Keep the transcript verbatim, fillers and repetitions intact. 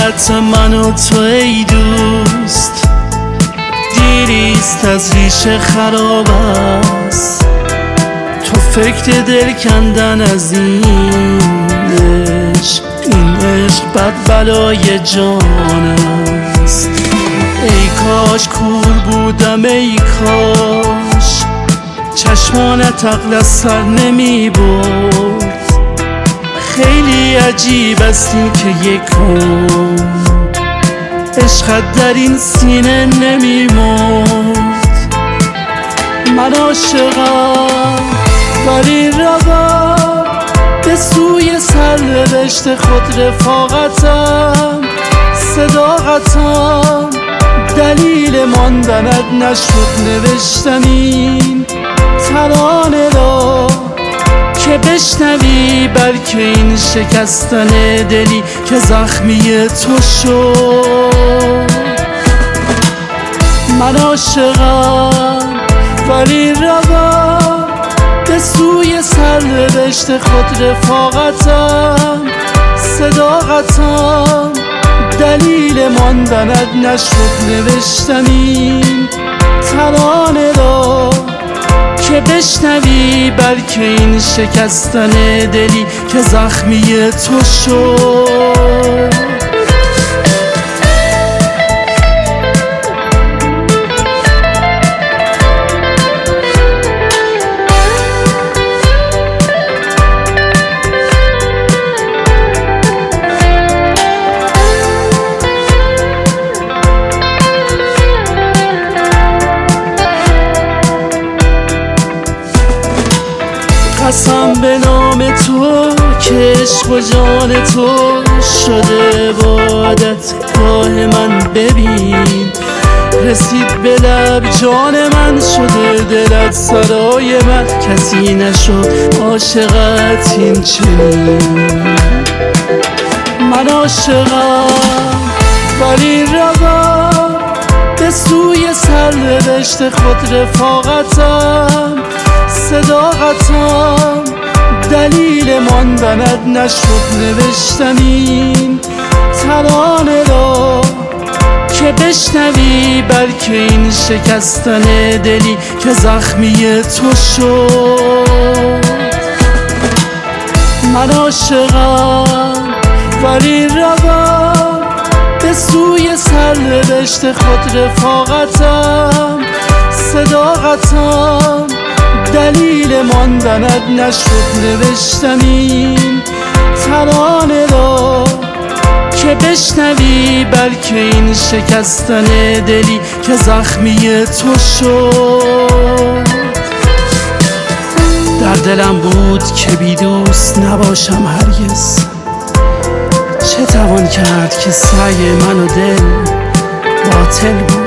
فقط من و تو ای دوست، دیریست از ریشه خراب است. تو فکر دل کندن از این عشق، این عشق بد بلای جان است. ای کاش کور بودم، ای کاش چشمانت عقل از سر نمی برد. خیلی عجیب است این که یک کن عشقت در این سینه نمی مرد. من عاشقم ولی روم به سوی سرنوشت خود، رفاقتم صداقتم دلیل ماندنت نشد. نوشتم این ترانه را که بشنوی، بلکه این شکستن دلی که زخمی تو شد. من عاشقم ولی روم به سوی سرنوشت خود، رفاقتم صداقتم دلیل ماندنت نشد. نوشتم این ترانه را که بشنوی، بلکه این شکستن دلی که زخمی تو شد. قسم به نام تو که عشق و جان تو شده عبادت گاه من. ببین رسید به لب جان من، شده دلت سرای من. کسی نشد عاشقت این چنین. من عاشقم ولی روم به سوی سرنوشت خود، رفاقتم صداقتم دلیل ماندنت نشد. نوشتم این ترانه را که بشنوی، بلکه این شکستن دلی که زخمی تو شد. من عاشقم ولی روم به سوی سرنوشت خود، رفاقتم صداقتم دلیل ماندنت نشد. نوشتم این ترانه را که بشنوی، بلکه این شکستن دلی که زخمی تو شد. در دلم بود که بی دوست نباشم هرگز، چه توان کرد که سعی من و دل باطل بود.